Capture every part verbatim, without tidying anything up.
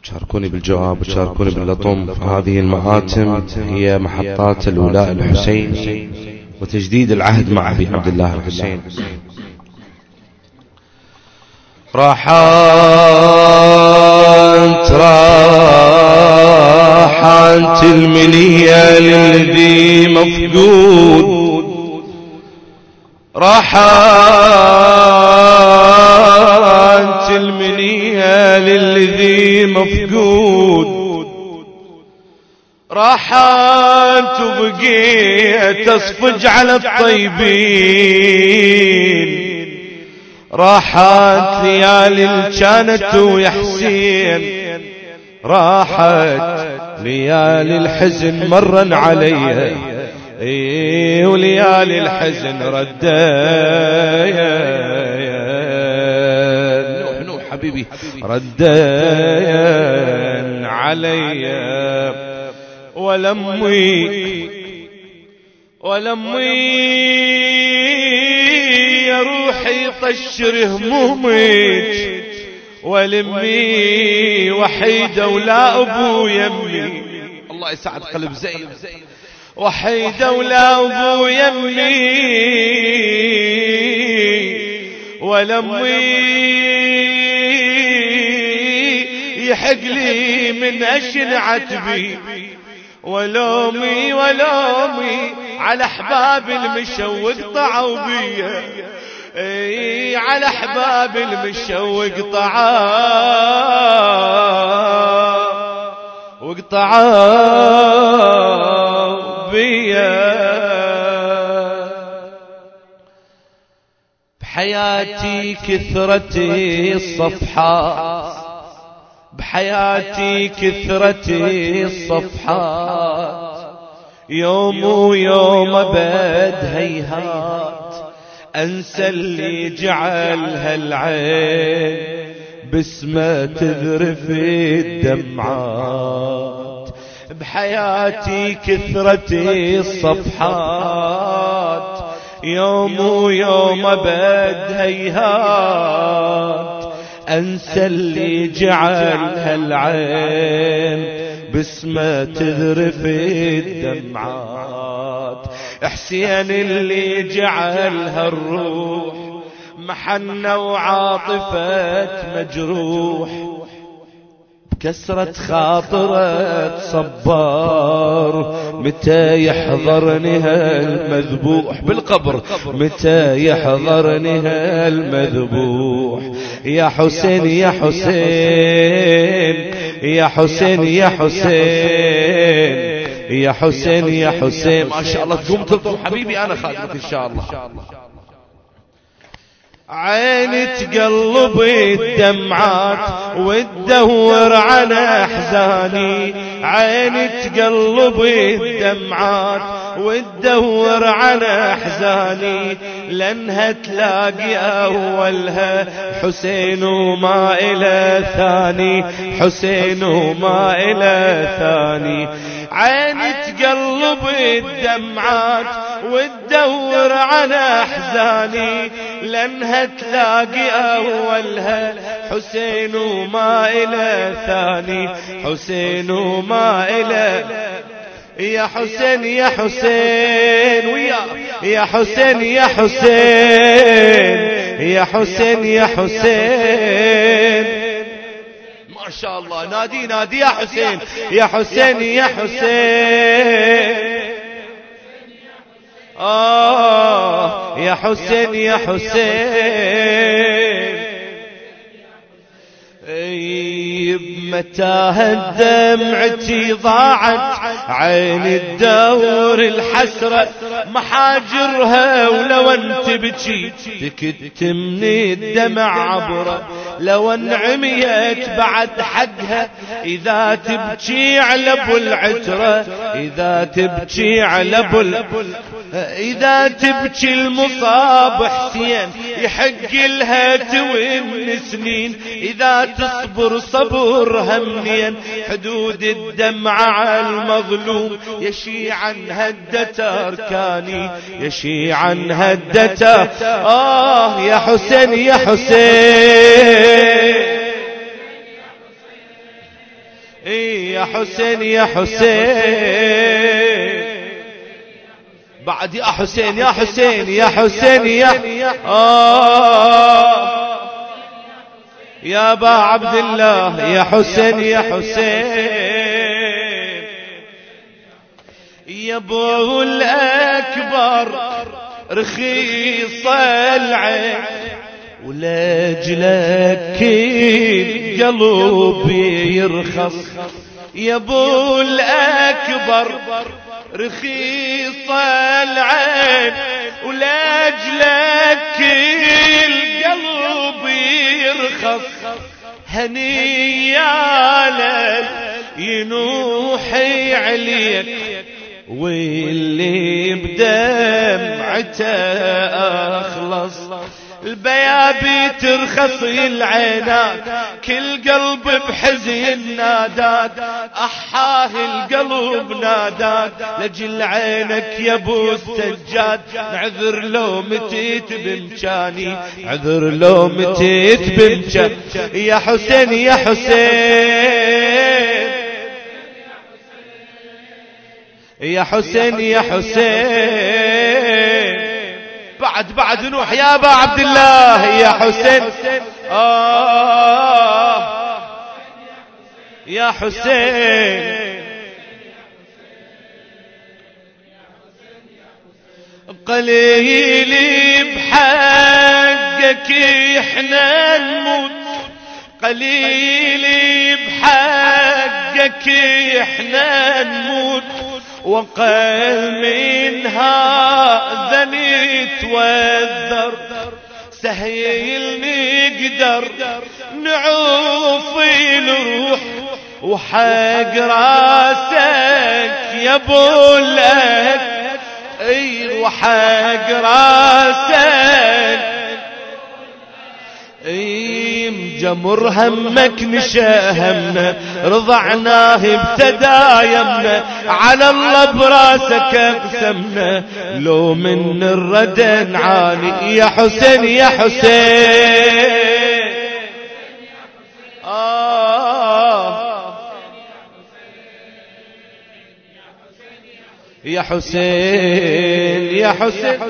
شاركوني بالجواب وشاركوني باللطم. هذه المآتم هي محطات الولاء الحسيني وتجديد العهد مع أبي عبد الله الحسين. راحت راحت المنية للذي مفقود، راحت المنية للذي مفقود، راحت وبقيت تصفج على الطيبين، راحت ليالي كانت ويا حسين، راحت ليالي الحزن مرن علي، ايه وليالي الحزن ردين نوح حبيبي ردين علي، ولمي ولمي يا روحي طشر همومك، ولمي وحيدة ولا أبو يمي، الله يسعد قلب زين، وحيدة ولا أبو يمي، ولمي يحق لي من أشن عتبي، ولومي ولومي على أحباب المشوق طعوا بيا، اي على أحباب المشوق طعوا وقطعوا بيا. بحياتي كثرتي الصفحات، بحياتي كثرتي الصفحات، يوم ويوم أبد هيهات أنسى اللي جعلها العين باسمه تذرف الدمعات. بحياتي كثرتي الصفحات، يوم ويوم أبد هيهات أنسى اللي جعلها العين باسمه تذرف الدمعات. حسين اللي جعلها الروح محنة وعاطفة مجروح، بكسرة خاطرة صبار متى يحضرني هالمذبوح بالقبر، متى يحضرني هالمذبوح. يا حسين يا حسين يا حسين يا حسين يا حسين يا حسين. ما شاء الله تقوم تلطم حبيبي، أنا خادمك إن شاء الله. عيني تقلب الدمعات وتدور على أحزاني، عيني تقلب الدمعات وتدور على أحزاني، لأنها تلاقي أولها حسين وما إلى ثاني، حسين وما إلى ثاني. عيني تقلب الدمعات وتدور على أحزاني، لأنها تلاقي أولها حسين وما إلى ثاني، حسين وما إلى. يا حسين يا حسين ويا يا حسين يا حسين يا حسين يا حسين. ما شاء الله نادي نادي يا حسين يا حسين يا حسين. آه يا حسين يا حسين. بمتاهة دمعتي ضاعت عيني تدور الحسرة محاجرها، ولو انت بكي تكتمني الدمع عبره، لو انعميت بعد حقها إذا تبكي على ابو العترة، إذا تبكي على ابو إذا تبكي المصاب حسين يحق لها توين سنين، إذا تصبر صبر همنين حدود الدمع على المظلوم، يشيعا هدت أركاني يشيعا هدت. آه يا حسين يا حسين يا حسين يا حسين بعد يا حسين يا حسين يا حسين يا آه يا با عبد الله يا حسين يا حسين يا ابو الأكبر رخيص العين ولاجلك القلب يرخص يا ابو الأكبر رخيص العين ولاجلك القلب يرخص هنيالا ينوحي عليك واللي بدمعته أخلص البيابي ترخص العينات كل قلب بحزن نادات أحاه القلب نادات لجل عينك يا ابو السجاد نعذر لو متيت بمكاني عذر لو متيت بمكاني يا حسين يا حسين يا حسين يا حسين بعد بعد نوح يا ابا عبد الله يا حسين آه يا حسين قليل بحقك احنا نموت قليل بحقك احنا نموت وقل من هذا نتوذر سهيل نقدر نعوفي الروح وحق راسك يا ابو الأك اي وحق راسك اي مجمر همك نشاهمنا رضعناه بتدايمنا على الله براسك اقسمنا لو من الردى نعاني يا حسين يا حسين آه يا حسين يا حسين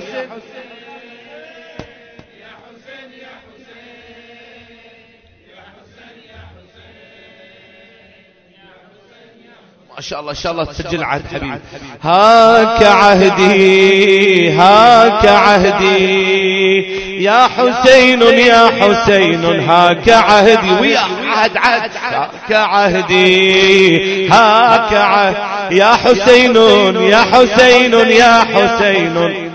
ما شاء الله ان شاء الله تسجل عهد حبيبي هاك عهدي هاك عهدي يا حسين يا حسين هاك عهدي ويا عهد عهد هاك عهدي هاك عهد يا حسين يا حسين يا حسين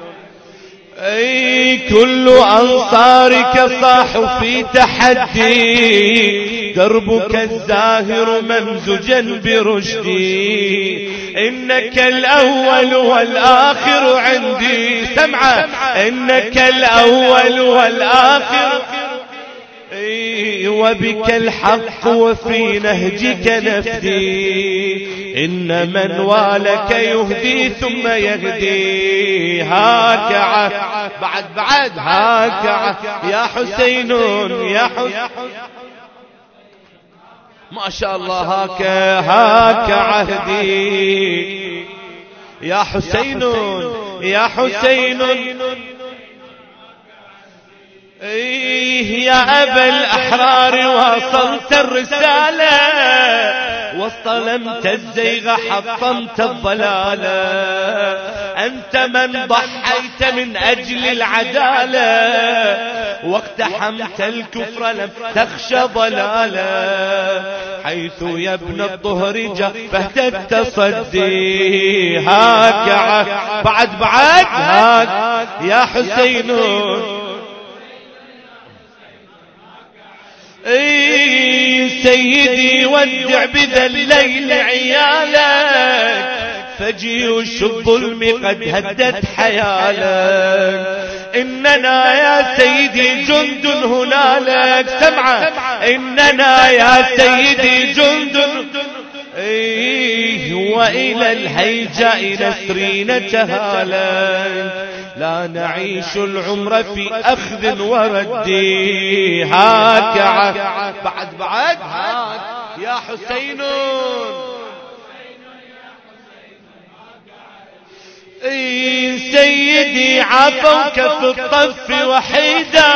اي كل انصارك صاحوا في تحدي دربك الزاهر ممزجا برشدي انك الاول والاخر عندي سمعه انك الاول والاخر اي وبك الحق وفي نهجك نفدي إن من والك يهدي ثم يهدي هاك بعد بعد هاك يا حسين يا حسين ما شاء الله هاك هاك عهدي يا حسين يا حسين ايه يا ابا الاحرار واصلت الرساله واصطلمت الزيغ حطمت الضلاله انت من ضحيت من اجل العداله واقتحمت الكفر لم تخشى ضلاله حيث يا ابن الطهر جبهت التصدي هاك بعد بعد هاك يا حسين اي سيدي ودع بذا الليل عيالك فجيوش الظلم قد هدت حيالك اننا يا سيدي جند هنالك سمعه اننا يا سيدي جند ايه والى الهيجاء نسرين تهالك لا نعيش العمر في أخذ ورد هاك بعد بعد هاك يا حسين اي سيدي عفوك في الطف وحيدا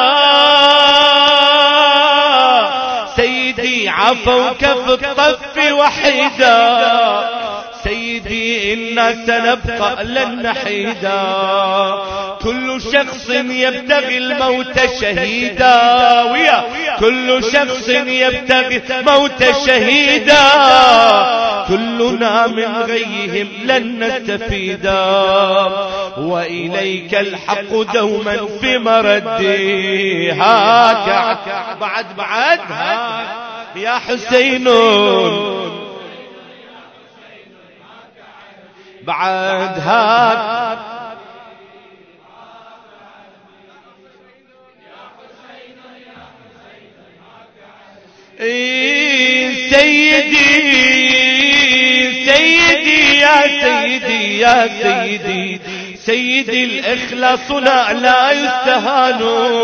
سيدي عفوك في الطف وحيدا سيدي إنا سنبقى لن نحيدا كل شخص يبتغي الموت شهيدا ويا كل شخص يبتغي موت شهيدا كلنا من غيهم لن نستفيدا وإليك الحق دوما في مردي هاك بعد بعد هاك يا حسين بعد هاك سيدي سيدي يا سيدي يا سيدي سيدي الإخلاصنا لا يستهان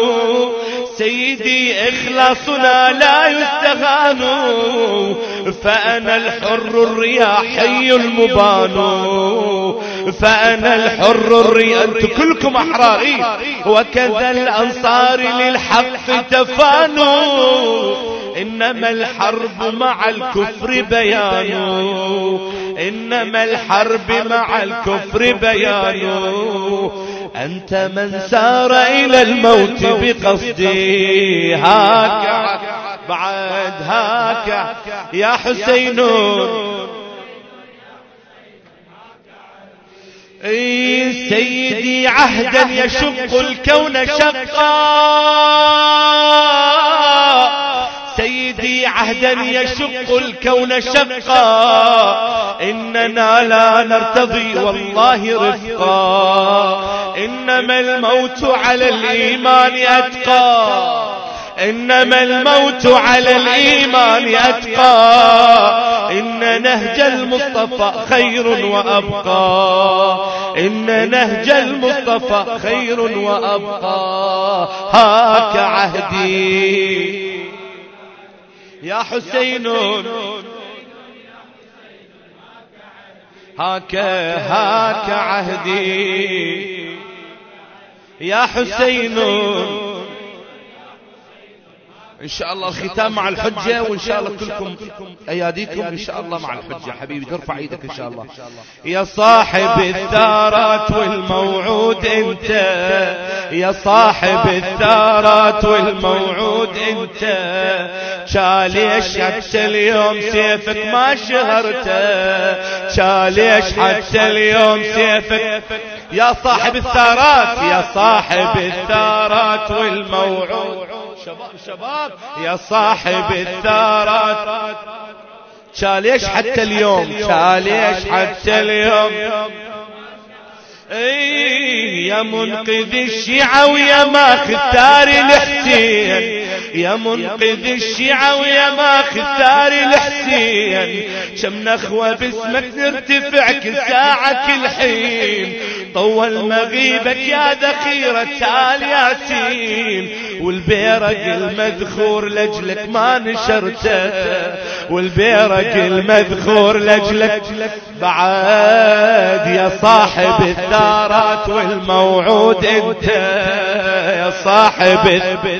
سيدي إخلاصنا لا يستهان فأنا الحر الرياحي المبان فأنا الحر الرياحي أنتم كلكم أحراري وكذا الأنصار للحق تفانوا إنما الحرب مع الكفر بيان إنما الحرب مع الكفر بيان أنت من سار إلى الموت بقصدي هاك بعد هاك يا حسين اي سيدي عهدا يشق الكون شقا سيدي عهدا يشق الكون شقا إننا لا نرتضي والله رفقا إنما الموت على الإيمان أتقى إنما الموت على الإيمان أتقى إن نهج المصطفى خير وأبقى إن نهج المصطفى خير وأبقى هاك عهدي يا حسين هاك هاك عهدي يا حسين إن شاء الله الختام مع الحجة وإن شاء الله كلكم أياديكم إن شاء الله مع الحجة حبيبي ترفع ايدك إن شاء الله يا صاحب الثارات والموعود أنت يا صاحب الثارات والموعود أنت شاليش حتى اليوم سيفك ما شهرته شاليش حتى اليوم سيفك يا صاحب الثارات يا صاحب الثارات والموعود شباب شباب يا صاحب الثارات شاليش حتى اليوم شاليش حتى اليوم اي يا منقذ الشيعة ويا ماختار الحسين يا منقذ الشيعة ويا ماختار الحسين كم نخوة باسمك نرتفع كساعة كل حين طول مغيبك يا ذخيرة آل ياسين والبيرق المذخور لجلك ما نشرته والبيرق المذخور لجلك بعد يا صاحب الثارات والموعود انت يا صاحب البيت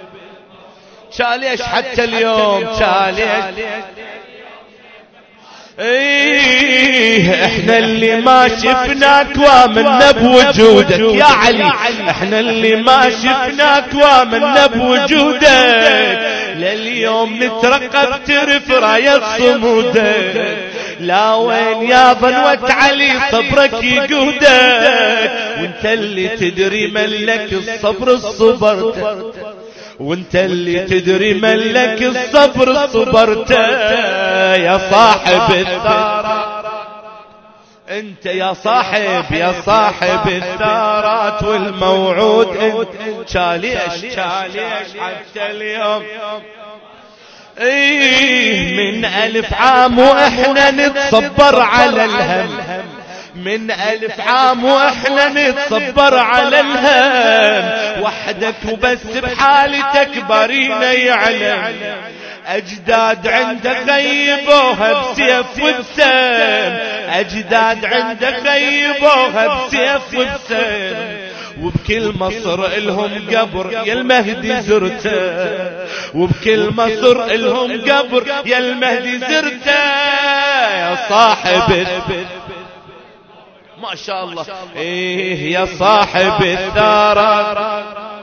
شاليش حتى اليوم شاليش ايه احنا اللي ما شفناك وامنا بوجودك يا علي احنا اللي ما شفناك وامنا بوجودك لليوم نترقب ترف راية صمودك لا وين يا ظنوة علي صبرك يقودك وانت اللي تدري ملك الصبر الصبرت وانت اللي تدري ملك الصبر صبرته يا صاحب الثارات انت يا صاحب يا صاحب الثارات والموعود انت شاليش شاليش حتى اليوم ايه من الف عام واحنا نتصبر على الهم من ألف عام وإحنا نتصبر على الهم وحدك وبس بحالتك برينا يعلم أجداد عنده غيبوها بسيف وبسيم، أجداد عنده غيبوها بسيف وبسيم، وبكل مصر إلهم قبر يا المهدي زرته، وبكل مصر إلهم قبر يا المهدي زرته، يا صاحب ما شاء الله إيه يا صاحب الثارة،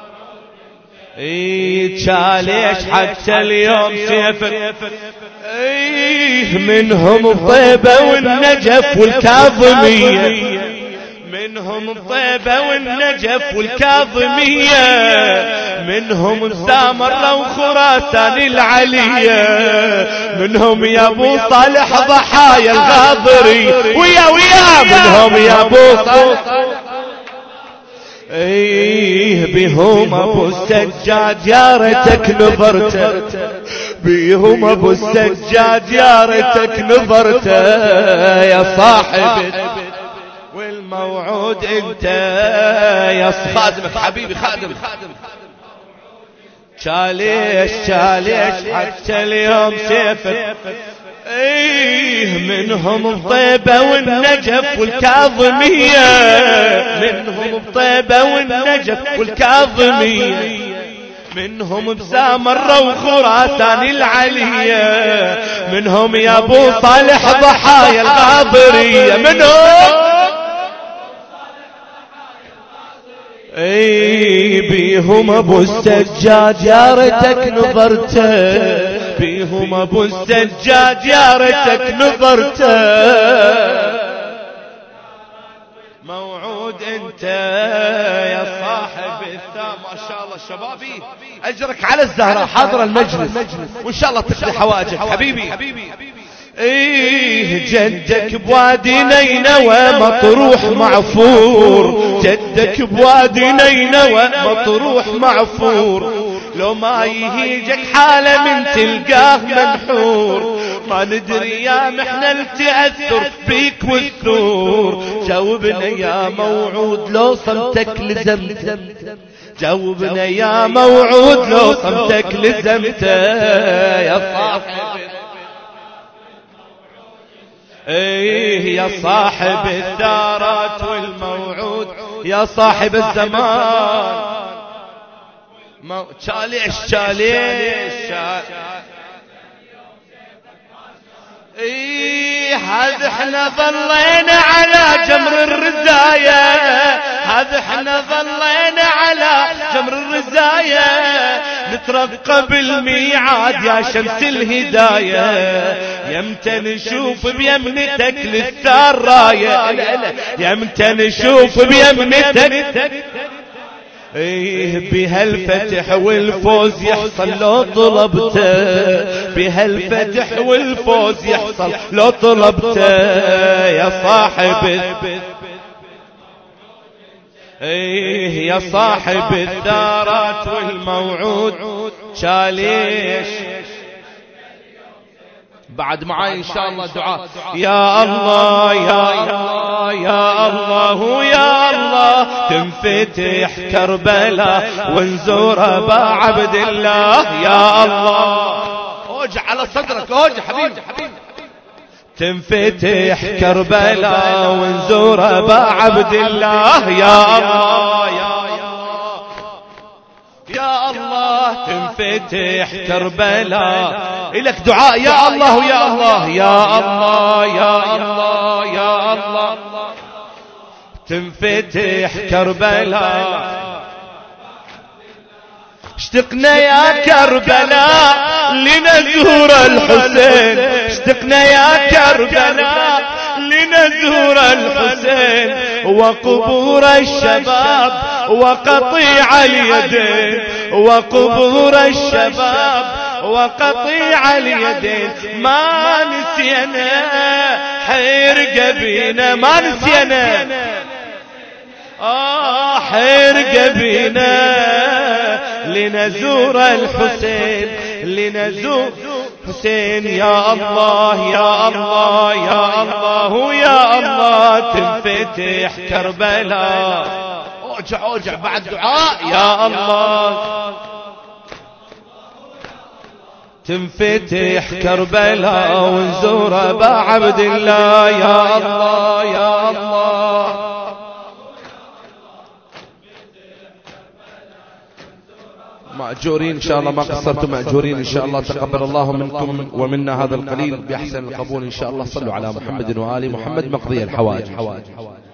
إيه ليش حتى اليوم سيفك إيه منهم الطيبة والنجف والكاظمية، منهم الطيبة والنجف والكاظمية، منهم سامرة وخراسان العلية، منهم يا ابو صالح ضحايا الغاضري ويا ويا، منهم يا ابو صالح ايه بهم ابو السجاد يا ريتك نظرته، بهم ابو السجاد يا ريتك نظرته، يا صاحب والموعود انت يا خادمك حبيبي خادم، شاليش شاليش حتى اليوم سيفك ايه منهم الطيبة والنجف والكاظمية، منهم الطيبة والنجف والكاظمية، منهم بسامرة وخراسان العلية، منهم يا ابو صالح ضحايا الغاضرية، منهم اي بيهم ابو السجاد يا ريتك نظرته، بيهم ابو السجاد يا ريتك نظرته، موعود انت يا صاحب الثام. ما شاء الله شبابي اجرك على الزهرة حاضر المجلس وان شاء الله تقضي حوائجك حبيبي. ايه جدك بوادي نينوى مطروح معفور، جدك بوادي نينوى مطروح معفور، لو ما يهيجك حالة من تلقاه منحور، ما ندري يا محنا التأثر بيك والثور، جاوبنا يا موعود لو صمتك لزمت، جاوبنا يا موعود لو صمتك لزمت، يا صاحب ايه يا صاحب الدارات والموعود، يا صاحب الزمان مو... شاليش شاليش ايه هذا احنا ظلينا على جمر الرزايا، هذا احنا ظلينا على جمر الرزايا، نترقب الميعاد يا شمس الهداية، يمتى نشوف بيمنتك للثار راية، يمتى نشوف بيمنتك ايه بهالفتح والفوز يحصل لو طلبته، بهالفتح والفوز يحصل لو طلبته، يا صاحب ايه يا صاحب الثارات والموعود شاليش. بعد معاي ان شاء الله دعاء. يا الله يا الله يا الله يا الله تنفتح كربلاء ونزور ابا عبد الله، يا الله اوجع على صدرك اوجع حبيبي حبيبي، تنفتح كربلاء ونزور ابا عبد الله، يا الله يا يا الله تنفتح كربلاء، إلك دعاء يا الله يا الله يا الله يا الله يا الله تنفتح كربلاء، اشتقنا يا كربلاء لنزور الحسين، اشتقنا يا كربلاء لنزور الحسين، وقبور الشباب وقطيع اليدين، وقبور الشباب وقطيع اليدين، ما نسينا حيرق بينا، ما نسينا آه حيرق بينا لنزور الحسين، لنزور حسين، يا الله يا الله يا الله يا الله تنفتح كربلاء، اوجع اوجع بعد دعاء، يا الله تنفتح كربلاء ونزور ابا عبد الله. يا الله يا الله مأجورين إن شاء الله، ما قصرتم مأجورين إن شاء الله. تقبل الله منكم ومنا هذا القليل بأحسن القبول إن شاء الله. صلوا على محمد وآل محمد. مقضي الحوائج.